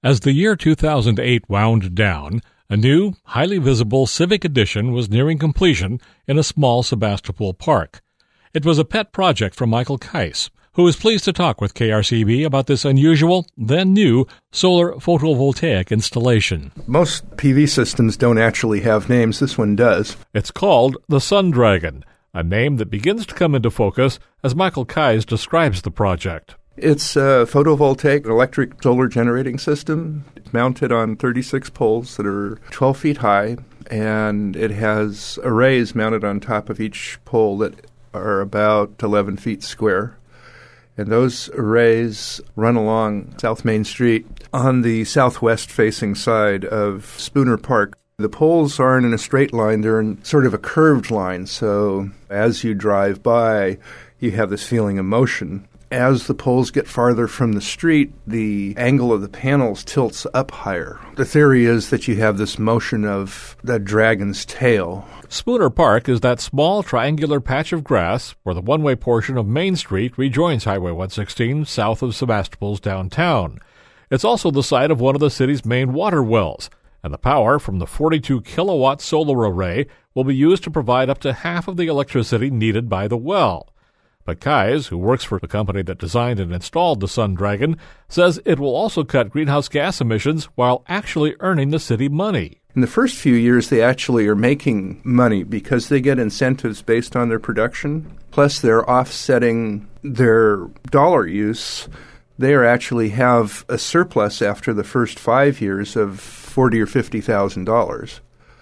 As the year 2008 wound down, a new, highly visible Civic Edition was nearing completion in a small Sebastopol park. It was a pet project from Michael Kais, who was pleased to talk with KRCB about this unusual, then new, solar photovoltaic installation. Most PV systems don't actually have names. This one does. It's called the Sun Dragon, a name that begins to come into focus as Michael Kais describes the project. It's a photovoltaic electric solar generating system. It's mounted on 36 poles that are 12 feet high, and it has arrays mounted on top of each pole that are about 11 feet square. And those arrays run along South Main Street on the southwest-facing side of Spooner Park. The poles aren't in a straight line. They're in sort of a curved line, so as you drive by, you have this feeling of motion. As the poles get farther from the street, the angle of the panels tilts up higher. The theory is that you have this motion of the dragon's tail. Spooner Park is that small triangular patch of grass where the one-way portion of Main Street rejoins Highway 116 south of Sebastopol's downtown. It's also the site of one of the city's main water wells, and the power from the 42-kilowatt solar array will be used to provide up to half of the electricity needed by the well. But Kais, who works for the company that designed and installed the Sun Dragon, says it will also cut greenhouse gas emissions while actually earning the city money. In the first few years, they actually are making money because they get incentives based on their production, plus they're offsetting their dollar use. They actually have a surplus after the first 5 years of $40,000 or $50,000.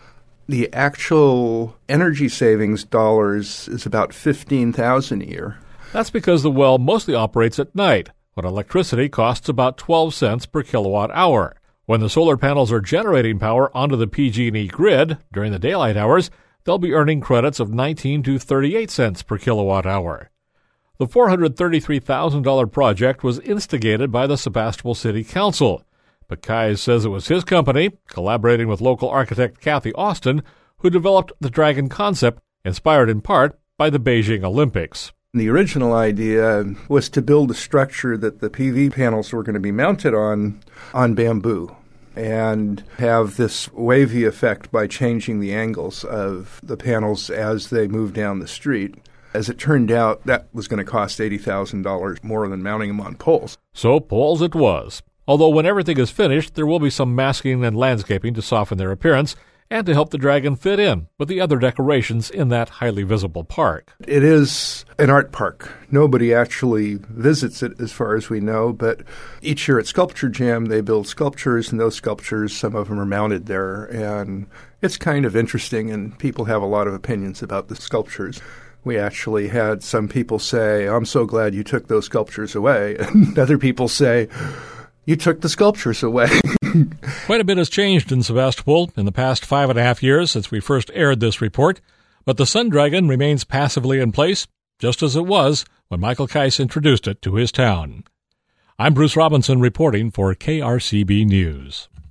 The actual energy savings dollars is about $15,000 a year. That's because the well mostly operates at night, when electricity costs about 12 cents per kilowatt hour. When the solar panels are generating power onto the PG&E grid during the daylight hours, they'll be earning credits of 19 to 38 cents per kilowatt hour. The $433,000 project was instigated by the Sebastopol City Council. But Kais says it was his company, collaborating with local architect Kathy Austin, who developed the Dragon concept, inspired in part by the Beijing Olympics. The original idea was to build a structure that the PV panels were going to be mounted on bamboo and have this wavy effect by changing the angles of the panels as they move down the street. As it turned out, that was going to cost $80,000 more than mounting them on poles. So poles it was. Although when everything is finished, there will be some masking and landscaping to soften their appearance and to help the dragon fit in with the other decorations in that highly visible park. It is an art park. Nobody actually visits it as far as we know, but each year at Sculpture Jam, they build sculptures, and those sculptures, some of them are mounted there, and it's kind of interesting, and people have a lot of opinions about the sculptures. We actually had some people say, "I'm so glad you took those sculptures away," and other people say, "You took the sculptures away." Quite a bit has changed in Sebastopol in the past 5.5 years since we first aired this report, but the Sun Dragon remains passively in place, just as it was when Michael Kais introduced it to his town. I'm Bruce Robinson reporting for KRCB News.